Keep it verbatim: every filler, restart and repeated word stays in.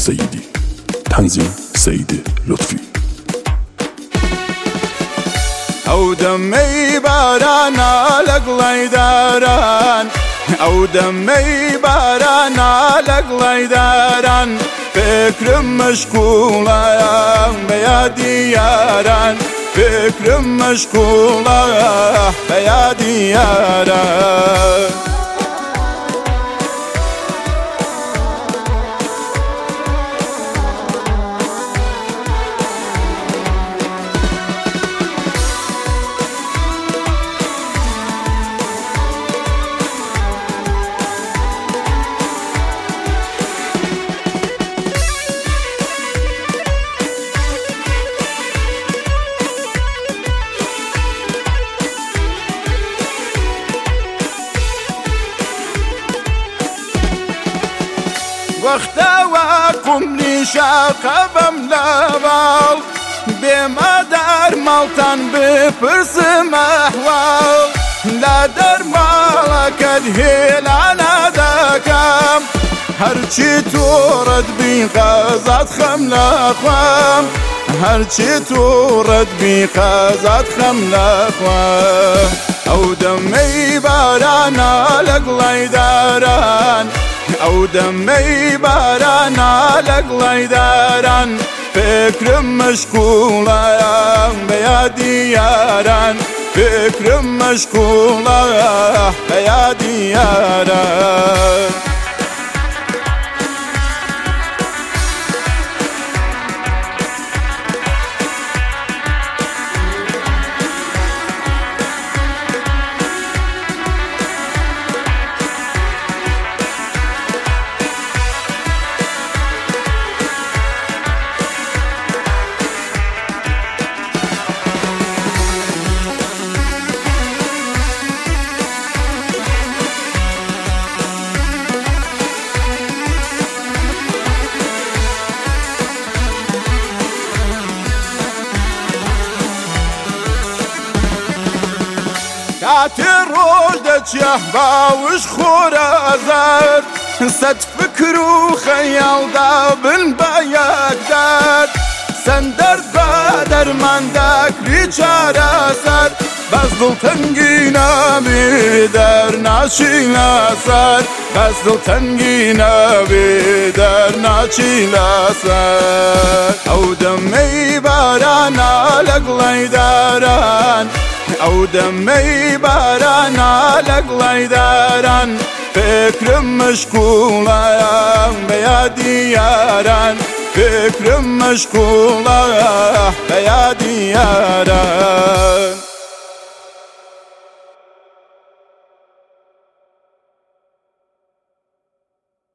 سیدی. تنظیم سعید لطفی. او دمی باران لقلای داران، او دمی باران لقلای داران، فکرم مشغولم به یادی یاران، فکرم مشغولم به یادی یاران. وقتا وقمني شاقبم لبال بما دار مالتان بپرسم احوال، لا در مالکت هیلانا دکم، هرچی تورد بی قضات خم لخوام، هرچی تورد بی قضات خم لخوام. او دمی بارانا لقلای داران، او دمی باران لقلای داران، فکرم مشغولم به یادی یاران، فکرم مشغولم به یادی یاران. کاتی روز دچه باوش خورا زد، صد فکر و خیال دا بن باید داد، سندر با درمان دکری چاره سر، بس دل تنگینا بیدر ناشینا سر، بس دل تنگینا بیدر ناشینا سر. او دمی بارانا لقلای داران، او دمی باران لقلای داران، فکرم مشغولم به یادی یاران، فکرم مشغولم به یادی یاران.